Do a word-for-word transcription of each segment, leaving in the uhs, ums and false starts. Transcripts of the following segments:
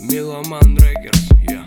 Меломан Рекерс, я.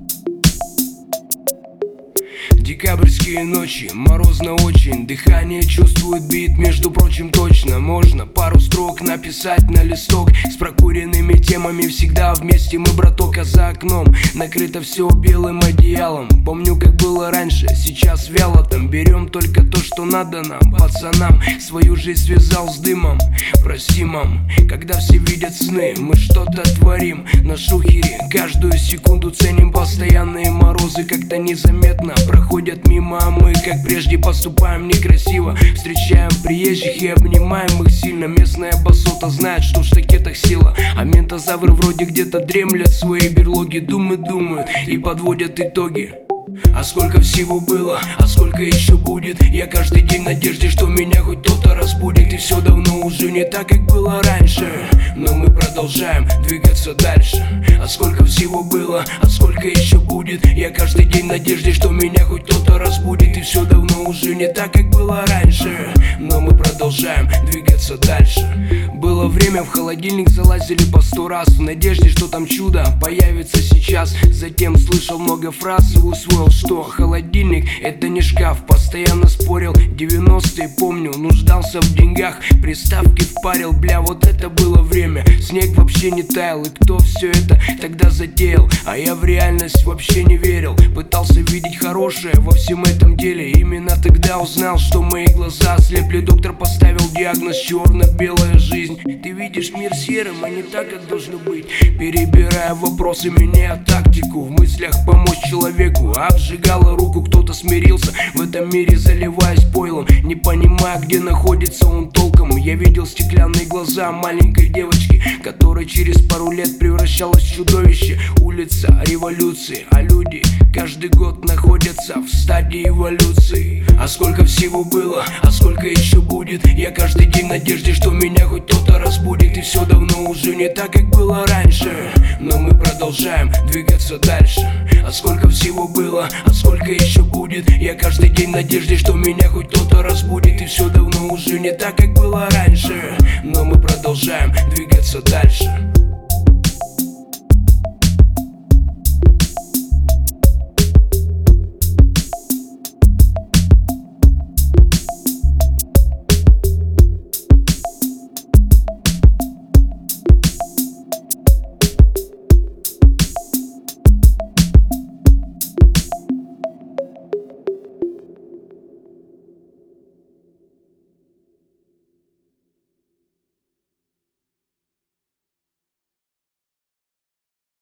Декабрьские ночи, морозно очень. Дыхание чувствует бит, между прочим, точно. Можно пару строк написать на листок с прокуренными темами. Всегда вместе мы, браток, а за окном накрыто все белым одеялом. Помню, как было раньше, сейчас вяло там. Берем только то, что надо нам, пацанам. Свою жизнь связал с дымом. Прости, мам, когда все видят сны, мы что-то творим на шухере. Каждую секунду ценим, постоянные морозы как-то незаметно проходят мимо, а мы, как прежде, поступаем некрасиво. Встречаем приезжих и обнимаем их сильно. Местная басота знает, что в штакетах сила, а ментозавры вроде где-то дремлят в своей берлоге. Думают, думают и подводят итоги. А сколько всего было, а сколько еще будет. Я каждый день в надежде, что меня хоть кто-то разбудит. И все давно уже не так, как было раньше, но мы продолжаем двигаться дальше. А сколько всего было, а сколько еще будет. Я каждый день в надежде, что меня хоть кто-то разбудит. И все давно уже не так, как было раньше, но мы продолжаем двигаться дальше. Было время, в холодильник залазили по сто раз в надежде, что там чудо появится сейчас. Затем слышал много фраз и усвоил, что холодильник — это не шкаф. Постоянно спорил, девяностые помню, нуждался в деньгах, приставки впарил, бля, вот это было время. Снег вообще не таял, и кто все это тогда затеял? А я в реальность вообще не верил, пытался видеть хорошее во всем этом деле. Именно тогда узнал, что мои глаза ослепли. Доктор поставил диагноз черно-белая жизнь. Ты видишь мир серым, а не так, как должно быть. Перебирая вопросы, меняя тактику, в мыслях помочь человеку. Обжигала руку, кто-то смирился в этом мире, заливаясь пойлом, не понимая, где находится он толком. Я видел стеклянные глаза маленькой девочки, которая через пару лет превращалась в чудовище. Улица революции, а люди каждый год находятся в стадии эволюции. А сколько всего было, а сколько еще будет. Я каждый день в надежде, что меня хоть кто-то разбудит. И все давно уже не так, как было раньше, но мы продолжаем двигаться дальше. А сколько всего было, а сколько еще будет. Я каждый день в надежде, что меня хоть кто-то разбудит. И все давно уже не так, как было раньше, но мы продолжаем двигаться дальше.